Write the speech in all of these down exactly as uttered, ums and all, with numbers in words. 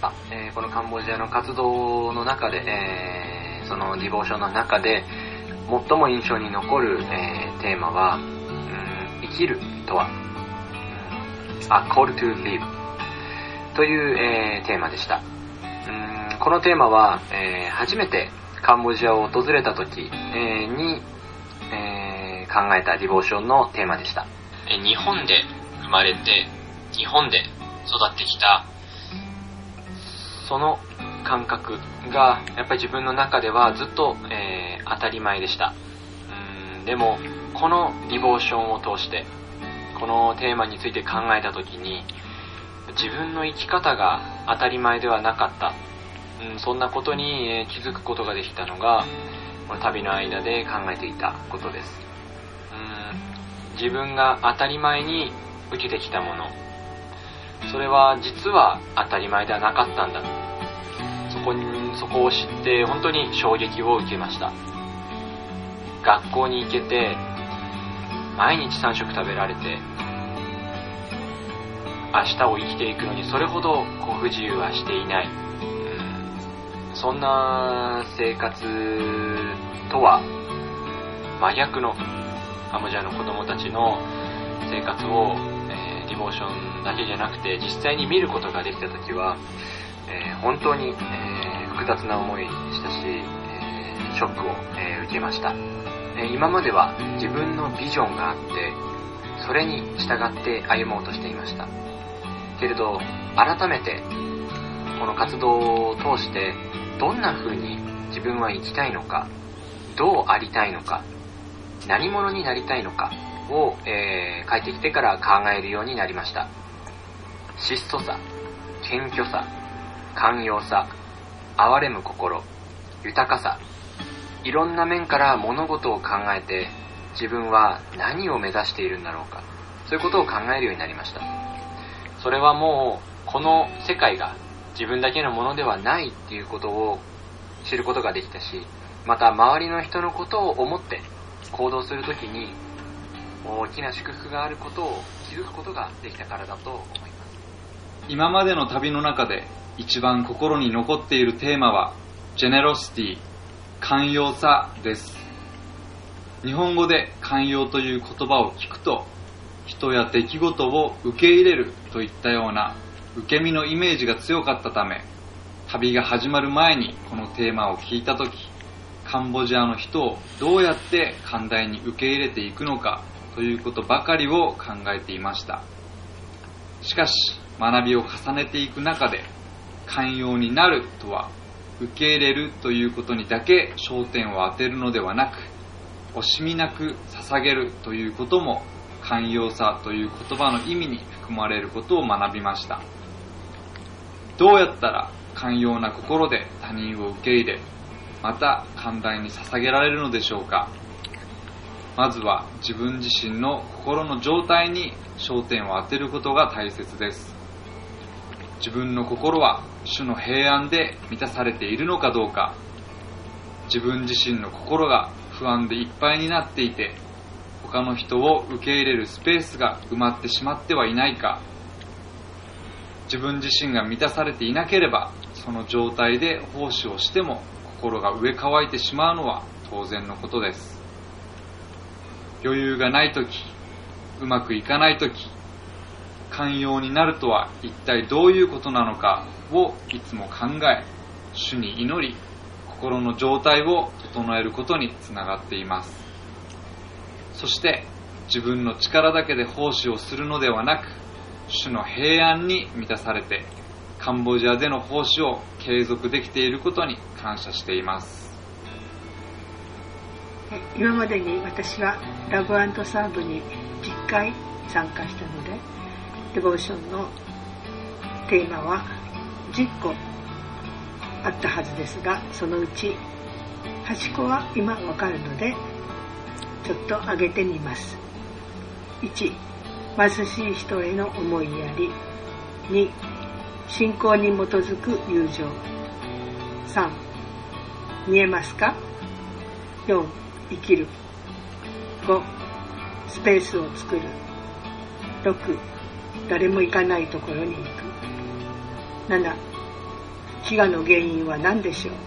えー、このカンボジアの活動の中で、えー、そのディボーションの中で最も印象に残る、えー、テーマは、うん、生きるとは、うん、A Call to Live という、えー、テーマでした。うん、このテーマは、えー、初めてカンボジアを訪れた時、えー、に、えー、考えたディボーションのテーマでした。 日本で生まれて日本で育ってきたその感覚がやっぱり自分の中ではずっと、えー、当たり前でした。うーんでもこのディボーションを通してこのテーマについて考えた時に自分の生き方が当たり前ではなかった、うん、そんなことに、えー、気づくことができたのがこの旅の間で考えていたことです。うーん自分が当たり前に受けてきたもの、それは実は当たり前ではなかったんだ。そこに、そこを知って本当に衝撃を受けました。学校に行けて、毎日さん食食べられて、明日を生きていくのにそれほどご不自由はしていない。うん、そんな生活とは真逆のカンボジアの子供たちの生活をディボーションだけじゃなくて実際に見ることができたときは、えー、本当に、えー、複雑な思いでしたし、えー、ショックを、えー、受けました、えー、今までは自分のビジョンがあってそれに従って歩もうとしていましたけれど、改めてこの活動を通してどんな風に自分は生きたいのか、どうありたいのか、何者になりたいのかを、えー、帰ってきてから考えるようになりました。質素さ、謙虚さ、寛容さ、憐れむ心、豊かさ、いろんな面から物事を考えて自分は何を目指しているんだろうか、そういうことを考えるようになりました。それはもうこの世界が自分だけのものではないっていうことを知ることができたし、また周りの人のことを思って行動するときに大きな祝福があることを気づくことができたからだと思います。 今までの旅の中で一番心に残っているテーマはジェネロシティ、寛容さです。日本語で寛容という言葉を聞くと人や出来事を受け入れるといったような受け身のイメージが強かったため、旅が始まる前にこのテーマを聞いたとき、カンボジアの人をどうやって寛大に受け入れていくのかということばかりを考えていました。しかし学びを重ねていく中で、寛容になるとは受け入れるということにだけ焦点を当てるのではなく、惜しみなく捧げるということも寛容さという言葉の意味に含まれることを学びました。どうやったら寛容な心で他人を受け入れ、また寛大に捧げられるのでしょうか。まずは自分自身の心の状態に焦点を当てることが大切です。自分の心は主の平安で満たされているのかどうか、自分自身の心が不安でいっぱいになっていて、他の人を受け入れるスペースが埋まってしまってはいないか、自分自身が満たされていなければ、その状態で奉仕をしても心が飢え渇いてしまうのは当然のことです。余裕がないとき、うまくいかないとき、寛容になるとは一体どういうことなのかをいつも考え、主に祈り、心の状態を整えることにつながっています。そして自分の力だけで奉仕をするのではなく、主の平安に満たされてカンボジアでの奉仕を継続できていることに感謝しています。 今までに私はラブ&サーブにじゅっかい参加したので、デボーションのテーマはじゅっこあったはずですが、そのうちはちこは今わかるのでちょっと挙げてみます。いち、貧しい人への思いやり。に、信仰に基づく友情。さん、見えますか？よん、生きる。ご、スペースを作る。ろく、誰も行かないところに行く。なな、 飢餓の原因は何でしょう。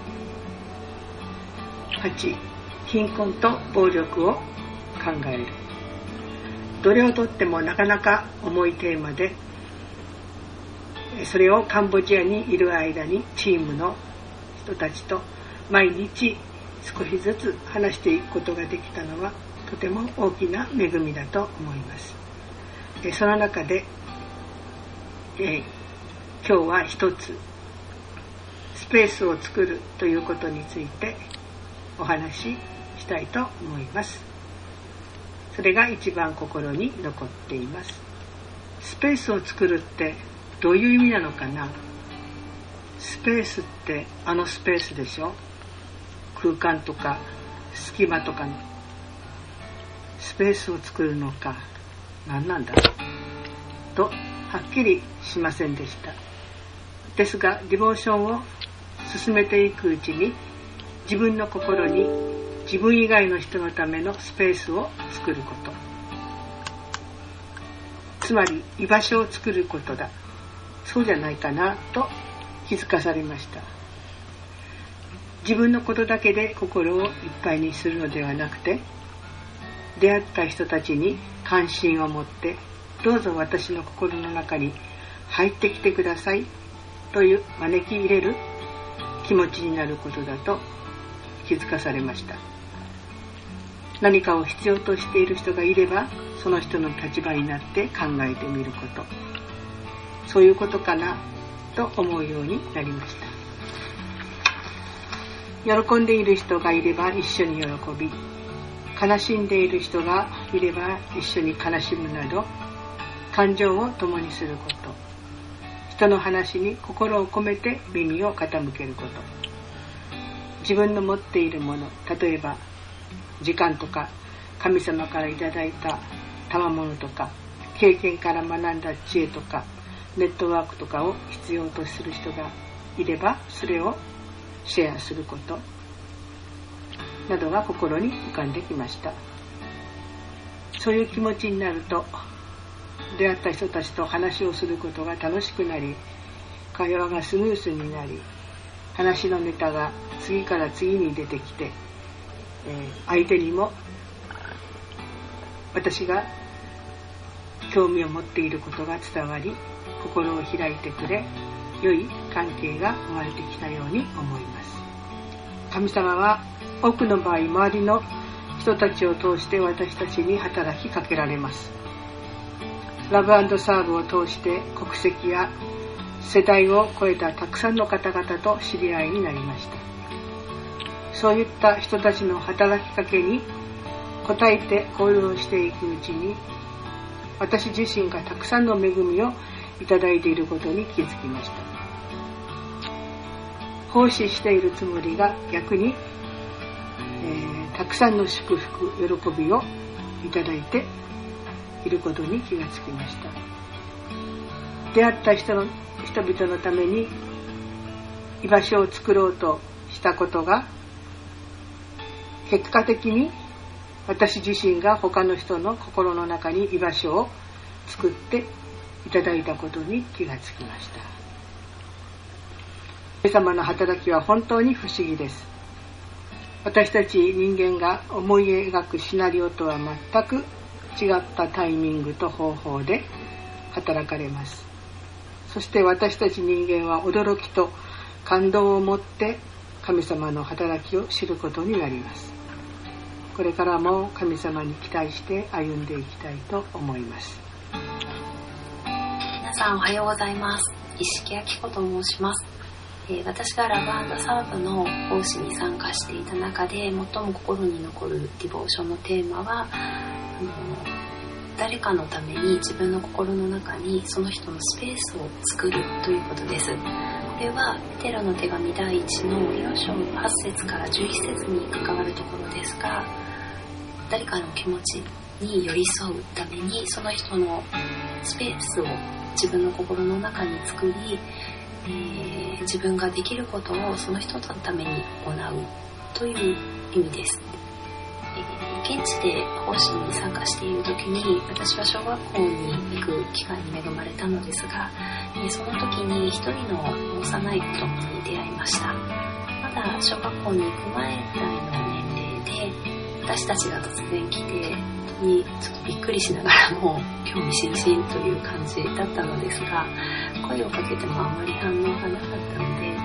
はち、貧困と暴力を考える。どれをとってもなかなか重いテーマで、それをカンボジアにいる間にチームの人たちと毎日少しずつ話していくことができたのはとても大きな恵みだと思います。その中で、えー、今日は一つスペースを作るということについてお話ししたいと思います。それが一番心に残っています。スペースを作るってどういう意味なのかな。スペースってあのスペースでしょ。空間とか隙間とかのスペースを作るのか何なんだろうとはっきりしませんでした。ですがディボーションを進めていくうちに自分の心に自分以外の人のためのスペースを作ること、つまり居場所を作ることだ、そうじゃないかなと気づかされました。自分のことだけで心をいっぱいにするのではなくて、出会った人たちに関心を持ってどうぞ私の心の中に入ってきてくださいという招き入れる気持ちになることだと気づかされました。何かを必要としている人がいればその人の立場になって考えてみること、そういうことかなと思うようになりました。喜んでいる人がいれば一緒に喜び、悲しんでいる人がいれば一緒に悲しむなど、感情を共にすること、人の話に心を込めて耳を傾けること、自分の持っているもの、例えば時間とか神様からいただいた賜物とか経験から学んだ知恵とかネットワークとかを必要とする人がいればそれをシェアすることなどが心に浮かんできました。そういう気持ちになると出会った人たちと話をすることが楽しくなり、会話がスムースになり、話のネタが次から次に出てきて、えー、相手にも私が興味を持っていることが伝わり、心を開いてくれ、良い関係が生まれてきたように思います。神様は多くの場合、周りの人たちを通して私たちに働きかけられます。ラブ&サーブを通して国籍や世代を超えたたくさんの方々と知り合いになりました。そういった人たちの働きかけに応えて行動していくうちに、私自身がたくさんの恵みをいただいていることに気づきました。奉仕しているつもりが逆に、えー、たくさんの祝福、喜びをいただいていることに気がつきました。出会った人の人々のために居場所を作ろうとしたことが、結果的に私自身が他の人の心の中に居場所を作っていただいたことに気がつきました。神様の働きは本当に不思議です。私たち人間が思い描くシナリオとは全く違ったタイミングと方法で働かれます。そして私たち人間は驚きと感動を持って神様の働きを知ることになります。これからも神様に期待して歩んでいきたいと思います。 皆さんおはようございます。石木明子と申します。えー、私がラブ&サーブの奉仕に参加していた中で最も心に残るディボーションのテーマは、あの誰かのために自分の心の中にその人のスペースを作るということです。これはペテロの手紙だいいちのよん章はち節からじゅういち節に関わるところですが、誰かの気持ちに寄り添うためにその人のスペースを自分の心の中に作り、えー、自分ができることをその人のために行うという意味です。えー、現地で奉仕に参加している時に、私は小学校に行く機会に恵まれたのですが、 でその時に一人の幼い子供に出会いました。まだ小学校に行く前くらいの年齢で、私たちが突然来て、本当にちょっとびっくりしながらも興味津々という感じだったのですが、声をかけてもあまり反応がなかったので、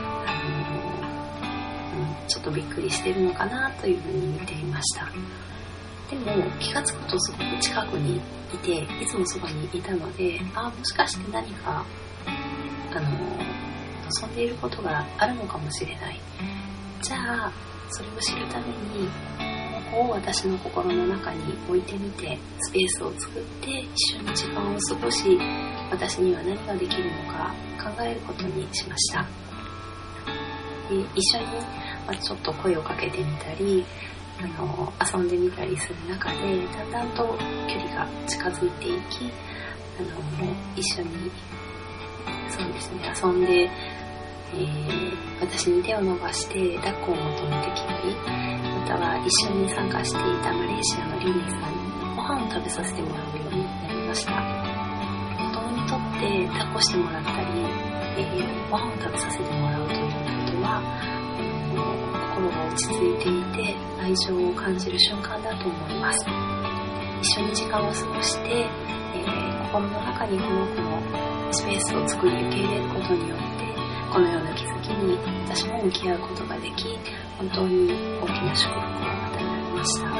ちょっとびっくりしてるのかなというふうに見ていました。でも気がつくとすごく近くにいて、いつもそばにいたので、あ、もしかして何かあの望んでいることがあるのかもしれない。じゃあそれを知るためにここを私の心の中に置いてみて、スペースを作って一緒に時間を過ごし、私には何ができるのか考えることにしました。で一緒にまあ、ちょっと声をかけてみたり、あの遊んでみたりする中で、だんだんと距離が近づいていき、あの一緒にそうですね遊んで、えー、私に手を伸ばして抱っこを求めてきたり、または一緒に参加していたマレーシアのリリーさんにご飯を食べさせてもらうようになりました。子供にとって抱っこしてもらったり、えー、ご飯を食べさせてもらうということは、心が落ち着いていて愛情を感じる瞬間だと思います。一緒に時間を過ごして、えー、心の中にこの子のスペースを作り受け入れることによって、このような気づきに私も向き合うことができ、本当に大きな祝福を与えられました。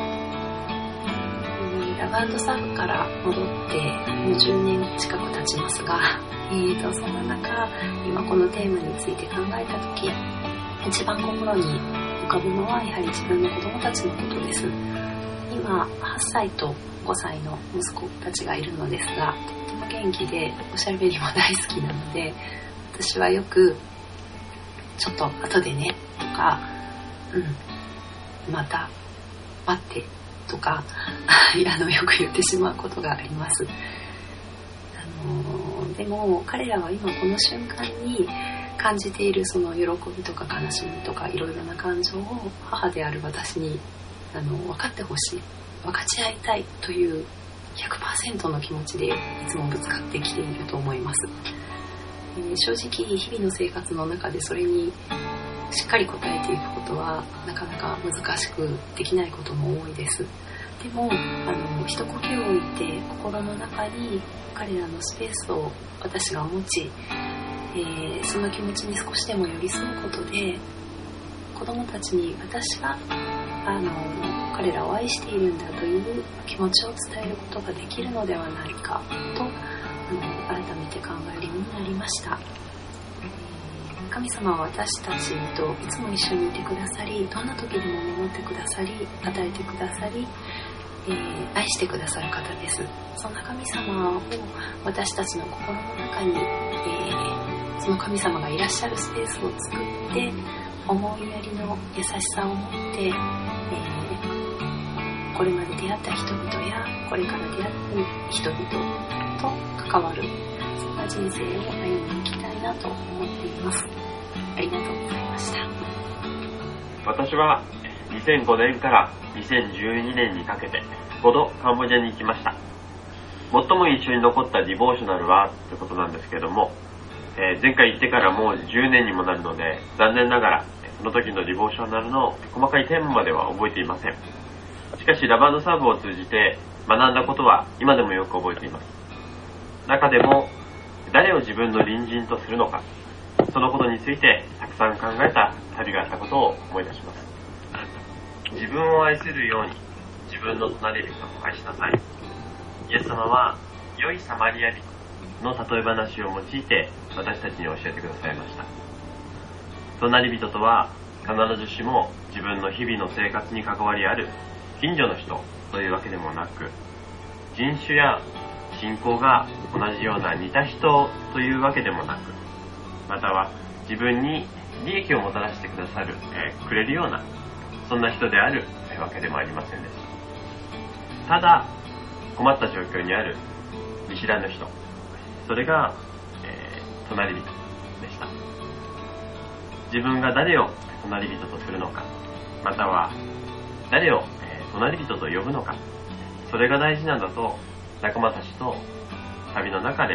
ラガードサーブから戻ってもうじゅうねん近く経ちますが、えーとそんな中、今このテーマについて考えたとき、一番心に浮かぶのはやはり自分の子供たちのことです。今はっさいとごさいの息子たちがいるのですが、とっても元気でおしゃべりも大好きなので、私はよくちょっと後でねとか、うんまた待ってとかあのよく言ってしまうことがあります。あのでも彼らは今この瞬間に感じているその喜びとか悲しみとかいろいろな感情を母である私にあの分かってほしい、分かち合いたいという ひゃくパーセント の気持ちでいつもぶつかってきていると思います。えー、正直日々の生活の中でそれにしっかり応えていくことはなかなか難しくできないことも多いです。でもあの一呼吸を置いて心の中に彼らのスペースを私が持ち、えー、その気持ちに少しでも寄り添うことで、子供たちに私があの彼らを愛しているんだという気持ちを伝えることができるのではないかと、あの改めて考えるようになりました。神様は私たちといつも一緒にいてくださり、どんな時でも守ってくださり、与えてくださり、えー、愛してくださる方です。そんな神様を私たちの心の中に、えー、その神様がいらっしゃるスペースを作って、思いやりの優しさを持って、えー、これまで出会った人々やこれから出会う人々と関わる、そんな人生を歩んでいきたいなと思っています。ありがとうございました。 私はにせんごねんからにせんじゅうにねんにかけてごどカンボジアに行きました。最も印象に残ったディボーショナルはということなんですけれども、えー、前回行ってからもうじゅうねんにもなるので、残念ながらその時のディボーショナルの細かいテーマまでは覚えていません。しかしラバードサーブを通じて学んだことは今でもよく覚えています。中でも誰を自分の隣人とするのか、そのことについてたくさん考えた旅があったことを思い出します。自分を愛するように自分の隣人を愛しなさい。イエス様は良いサマリア人の例え話を用いて私たちに教えてくださいました。隣人とは必ずしも自分の日々の生活に関わりある近所の人というわけでもなく、人種や信仰が同じような似た人というわけでもなく、または自分に利益をもたらしてくださる、えー、くれるようなそんな人であるわけでもありませんでした。ただ困った状況にある見知らぬ人、それが、えー、隣人でした。自分が誰を隣人とするのか、または誰を、えー、隣人と呼ぶのか、それが大事なんだと仲間たちと旅の中で実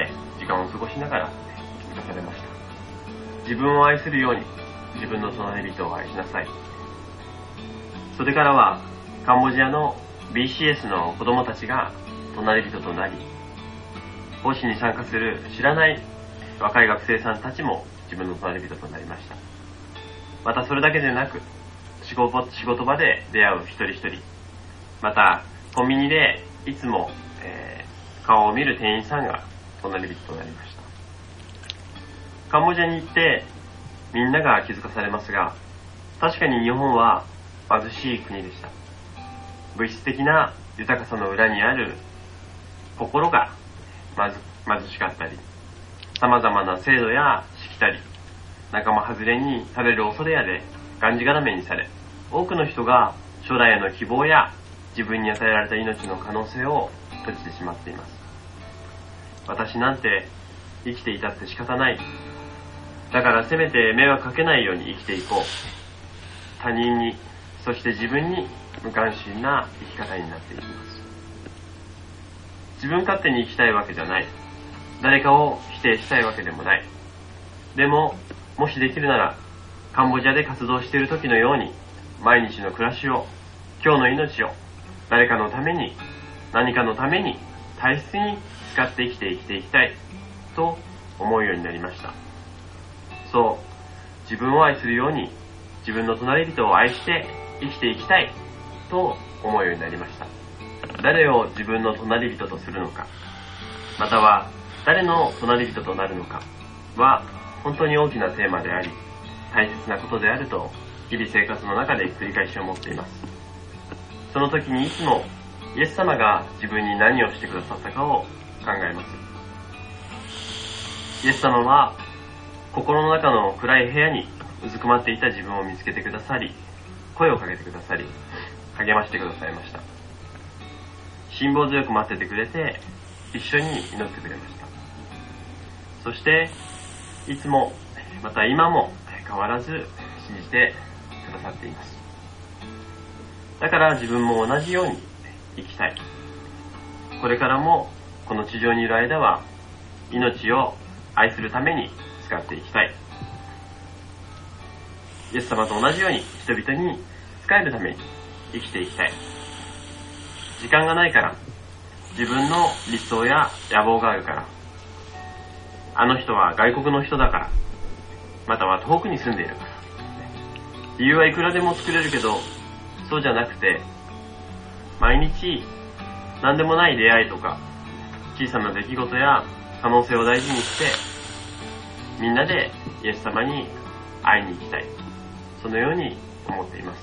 時間を過ごしながら気づかされました。自分を愛するように自分の隣人を愛しなさい。それからはカンボジアの ビーシーエス の子供たちが隣人となり、奉仕に参加する知らない若い学生さんたちも自分の隣人となりました。またそれだけでなく、仕事、仕事場で出会う一人一人、またコンビニでいつも、えー、顔を見る店員さんが隣人となりました。カンボジアに行ってみんなが気づかされますが、確かに日本は貧しい国でした。物質的な豊かさの裏にある心がまず貧しかったり、様々な制度やしきたり、仲間外れにされる恐れやでがんじがらめにされ、多くの人が将来への希望や自分に与えられた命の可能性を閉じてしまっています。私なんて生きていたって仕方ない。だからせめて迷惑かけないように生きていこう。他人に、そして自分に無関心な生き方になっていきます。自分勝手に生きたいわけじゃない。誰かを否定したいわけでもない。でも、もしできるなら、カンボジアで活動している時のように、毎日の暮らしを、今日の命を、誰かのために、何かのために、大切に使って生きて生きていきたい、と思うようになりました。そう、自分を愛するように、自分の隣人を愛して生きていきたい、と思うようになりました。誰を自分の隣人とするのか、または誰の隣人となるのかは本当に大きなテーマであり、大切なことであると日々生活の中で繰り返し思っています。その時にいつもイエス様が自分に何をしてくださったかを考えます。イエス様は心の中の暗い部屋にうずくまっていた自分を見つけてくださり、声をかけてくださり、励ましてくださいました。辛抱強く待っててくれて、一緒に祈ってくれました。そしていつもまた今も変わらず信じてくださっています。だから自分も同じように生きたい。これからもこの地上にいる間は命を愛するために使っていきたい。イエス様と同じように人々に使えるために生きていきたい。時間がないから、自分の理想や野望があるから、あの人は外国の人だから、または遠くに住んでいるから、理由はいくらでも作れるけど、そうじゃなくて、毎日何でもない出会いとか小さな出来事や可能性を大事にして、みんなでイエス様に会いに行きたい、そのように思っています。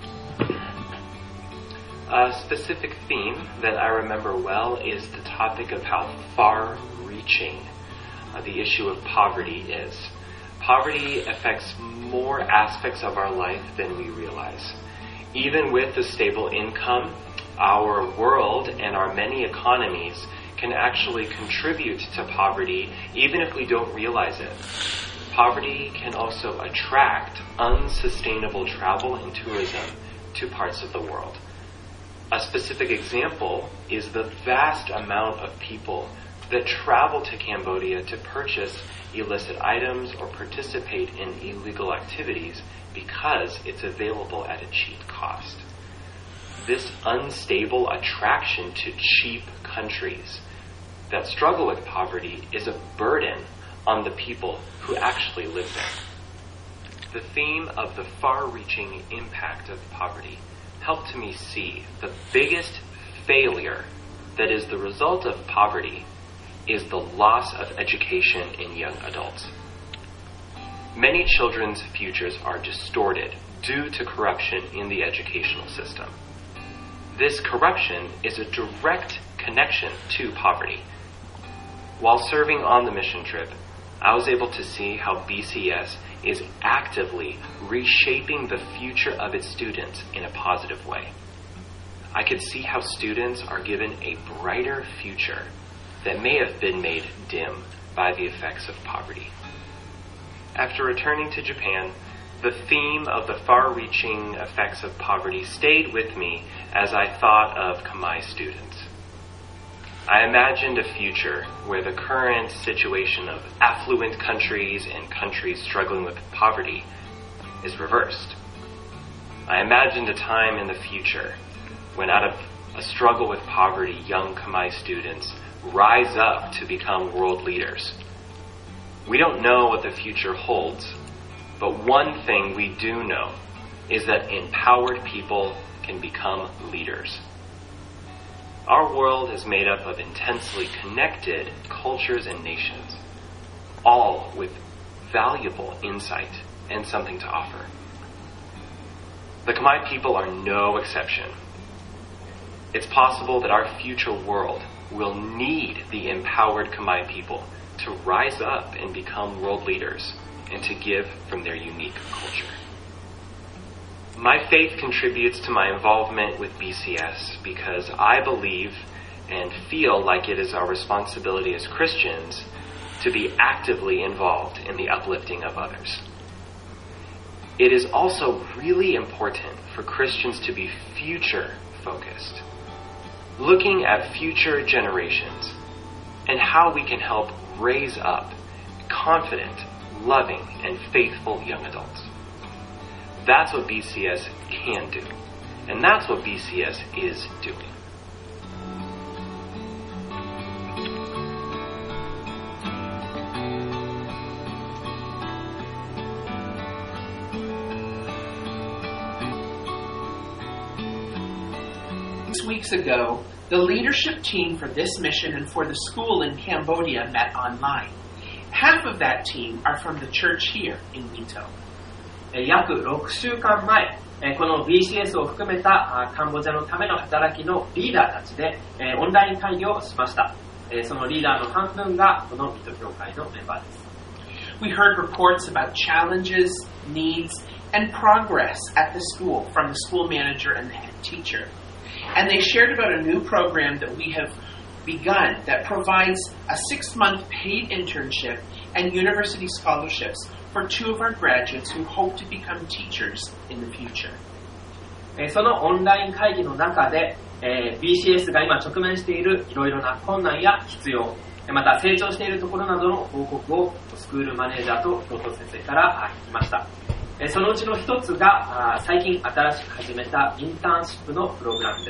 A specific theme that I remember well is the topic of how far-reaching uh, the issue of poverty is. Poverty affects more aspects of our life than we realize. Even with a stable income, our world and our many economies can actually contribute to poverty even if we don't realize it. Poverty can also attract unsustainable travel and tourism to parts of the world. A specific example is the vast amount of people that travel to Cambodia to purchase illicit items or participate in illegal activities because it's available at a cheap cost. This unstable attraction to cheap countries that struggle with poverty is a burden on the people who actually live there. The theme of the far-reaching impact of poverty helped me see the biggest failure that is the result of poverty is the loss of education in young adults. Many children's futures are distorted due to corruption in the educational system. This corruption is a direct connection to poverty. While serving on the mission trip, I was able to see how B C S is actively reshaping the future of its students in a positive way. I could see how students are given a brighter future that may have been made dim by the effects of poverty. After returning to Japan, the theme of the far-reaching effects of poverty stayed with me as I thought of Khmer students. I imagined a future where the current situation of affluent countries and countries struggling with poverty is reversed. I imagined a time in the future when out of a struggle with poverty, young Khmer students rise up to become world leaders. We don't know what the future holds, but one thing we do know is that empowered people can become leaders. Our world is made up of intensely connected cultures and nations, all with valuable insight and something to offer. The Khmer people are no exception. It's possible that our future world will need the empowered Khmer people to rise up and become world leaders and to give from their unique culture. My faith contributes to my involvement with B C S because I believe and feel like it is our responsibility as Christians to be actively involved in the uplifting of others. It is also really important for Christians to be future-focused, looking at future generations and how we can help raise up confident, loving, and faithful young adults. That's what B C S can do. And that's what B C S is doing. Six weeks ago, the leadership team for this mission and for the school in Cambodia met online. Half of that team are from the church here in Mito. 約ろくしゅうかんまえ、この ビーシーエス を含めたカンボジアのための働きのリーダーたちでオンライン会議をしました。そのリーダーの半分がこのミト教会のメンバーです。 We heard reports about challenges, needs, and progress at the school from the school manager and the head teacher. And they shared about a new program that we have begun that provides a six-month paid internship and university scholarships for two of our graduates who hope to become teachers in the future. そのオンライン会議の中で、えー、ビーシーエス が今直面しているいろいろな困難や必要、また成長しているところなどの報告をスクールマネージャーと教頭先生から聞きました。そのうちの一つが最近新しく始めたインターンシップのプログラムです。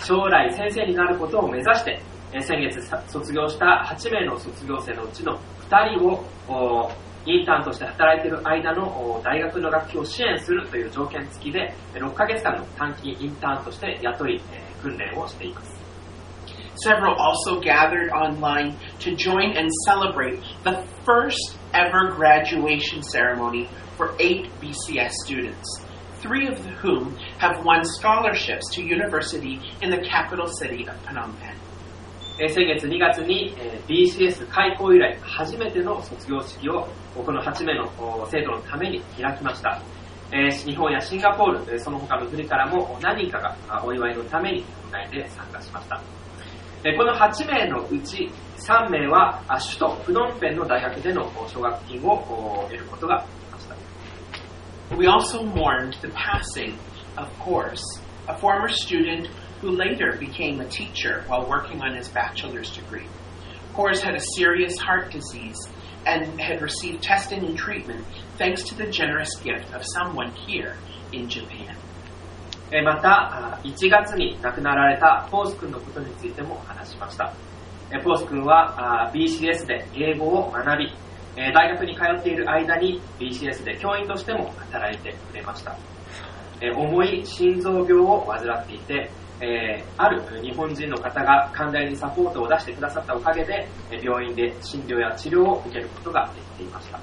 将来先生になることを目指して先月卒業したはちめいの卒業生のうちのふたりをインターンとして働いている間の大学の学費を支援するという条件付きでろっかげつかんの短期インターンとして雇い訓練をしています。 Several also gathered online to join and celebrate the first ever graduation ceremony for eight B C S students, three of whom have won scholarships to university in the capital city of Phnom Penh. 先月にがつに ビーシーエス 開校以来初めての卒業式をこのはちめいの生徒のために開きました。日本やシンガポール、その他の国からも何人かがお祝いのためにオンラインで参加しました。このはちめいのうちさんめいは首都プノンペンの大学での奨学金を得ることができました。 We also mourned the passing of Course, a former student who later became a teacher while working on his bachelor's degree. Course had a serious heart disease and had received testing and treatment thanks to the generous gift of someone here in Japan. またいちがつに亡くなられたポース君のことについても話しました。ポース君は ビーシーエス で英語を学び、大学に通っている間に ビーシーエス で教員としても働いてくれました。重い心臓病を患っていて、ある日本人の方が寛大にサポートを出してくださったおかげで病院で診療や治療を受けることができていました。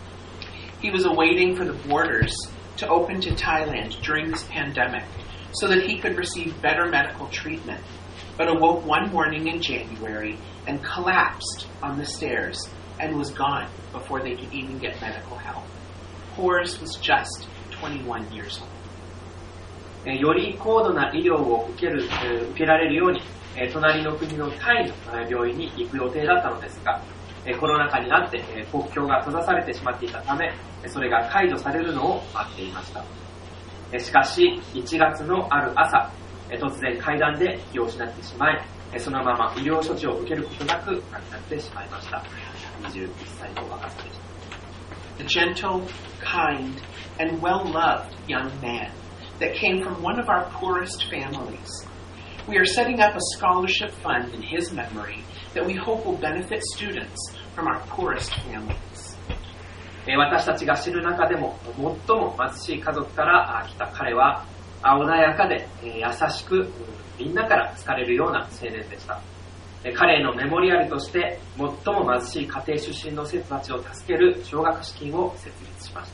He was awaiting for the borders to open to Thailand during this pandemic so that he could receive better medical treatment, but awoke one morning in January and collapsed on the stairs and was gone before they could even get medical help. Horace was just twenty-one years old. より高度な医療を受ける、受けられるように、隣の国のタイの病院に行く予定だったのですが、コロナ禍になって国境が閉ざされてしまっていたため、それが解除されるのを待っていました。しかしいちがつのある朝、突然階段で気を失ってしまい、 そのまま医療処置を受けることなく亡くなってしまいました。にじゅういっさいの若さでした。 A gentle, kind, and well-loved young man that came from one of our poorest families. We are setting up a scholarship fund in his memory that we hope will benefit students from our poorest families. 私たちが知る中でも最も貧しい家族から来た彼は穏やかで優しくみんなから好かれるような青年でした。彼へのメモリアルとして最も貧しい家庭出身の生徒たちを助ける奨学資金を設立しました。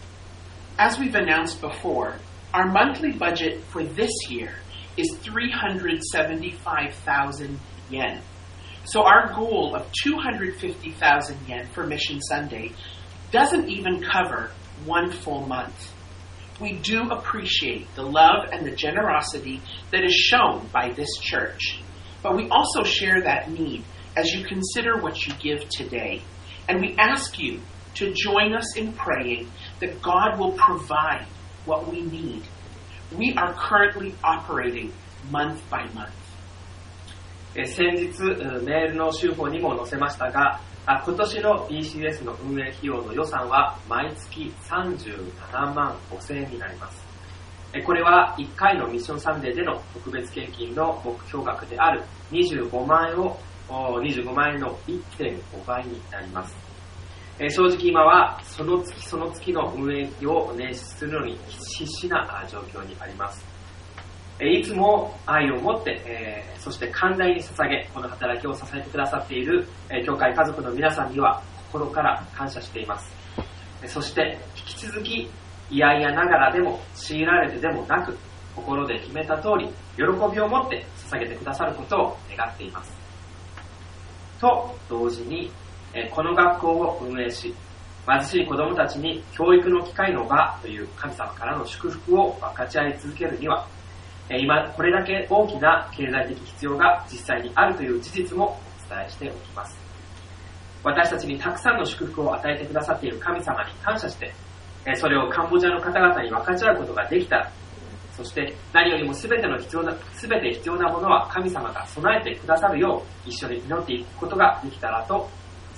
As we've announced before, our monthly budget for this year is three hundred seventy-five thousand yen. So our goal of two hundred fifty thousand yen for Mission Sunday doesn't even cover one full month. We do appreciate the love and the generosity that is shown by this church, but we also share that need as you consider what you give today, and we ask you to join us in praying that God will provide what we need. We are currently operating month by month. 先日メールの週報にも載せましたが、今年の ビーシーエス の運営費用の予算は毎月さんじゅうななまんごせんえんになります。これはいっかいのミッションサンデーでの特別献金の目標額であるにじゅうごまんえんをにじゅうごまんえんの いってんごばいになります。正直今はその月その月の運営費を捻出するのに必死な状況にあります。いつも愛を持って、えー、そして寛大に捧げ、この働きを支えてくださっている、えー、教会家族の皆さんには心から感謝しています。そして引き続き嫌々ながらでも強いられてでもなく、心で決めた通り喜びを持って捧げてくださることを願っています。と同時に、えー、この学校を運営し、貧しい子どもたちに教育の機会の場という神様からの祝福を分かち合い続けるには、今これだけ大きな経済的必要が実際にあるという事実もお伝えしておきます。私たちにたくさんの祝福を与えてくださっている神様に感謝して、それをカンボジアの方々に分かち合うことができたら、そして何よりも全ての必要な全て必要なものは神様が備えてくださるよう一緒に祈っていくことができたらと思います。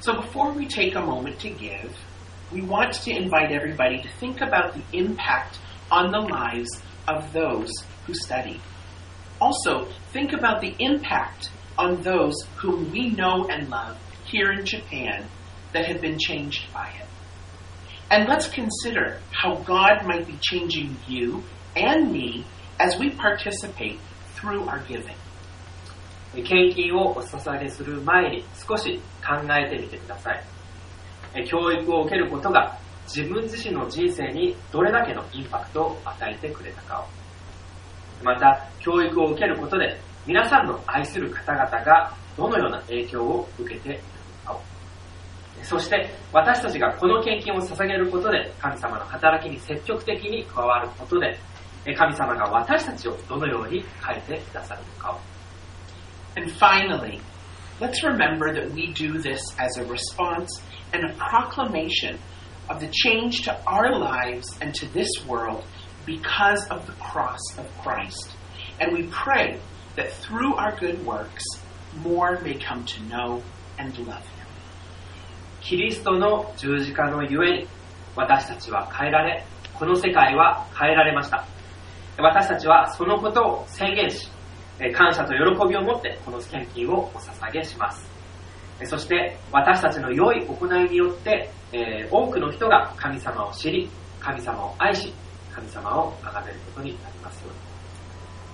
So before we take a moment to give, we want to invite everybody to think about the impact on the lives of those who study. Also, think about the impact on those whom we know and love here in Japan that have been changed by it. And let's consider how God might be changing you and me as we participate through our giving. 献金をお捧げする前に少し考えてみてください。教育を受けることが自分自身の人生にどれだけのインパクトを与えてくれたかを、また教育を受けることで皆さんの愛する方々がどのような影響を受けているかを、そして私たちがこの献金を捧げることで神様の働きに積極的に加わることで神様が私たちをどのように変えてくださるのかを。 And finally, let's remember that we do this as a response and a proclamation of the change to our lives and to this world because of the cross of Christ. And we pray that through our good works, more may come to know and love Him. キリストの十字架のゆえに私たちは変えられ、この世界は変えられました。私たちはそのことを宣言し、感謝と喜びを持ってこの献金をお捧げします。そして私たちの良い行いによって、えー、多くの人が神様を知り、神様を愛し、神様を崇めることになりますように。